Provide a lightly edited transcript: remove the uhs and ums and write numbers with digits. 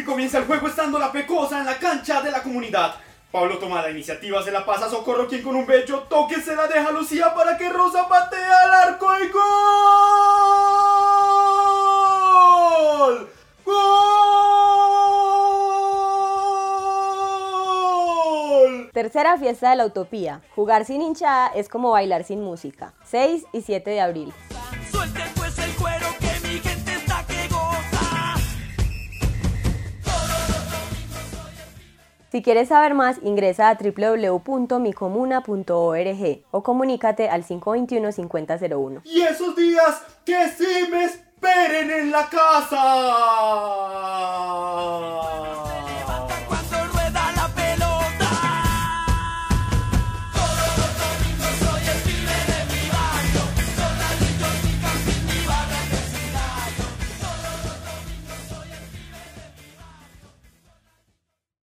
comienza el juego estando la pecosa en la cancha de la comunidad. Pablo toma la iniciativa, se la pasa a Socorro, quien con un bello toque se la deja a Lucía para que Rosa patee al arco y ¡gol! ¡Gol! Tercera fiesta de la utopía. Jugar sin hinchada es como bailar sin música. 6 y 7 de abril. Suelte pues el cuero que mi gente está que goza. Si quieres saber más, ingresa a www.micomuna.org o comunícate al 521-5001. Y esos días que sí me esperen en la casa.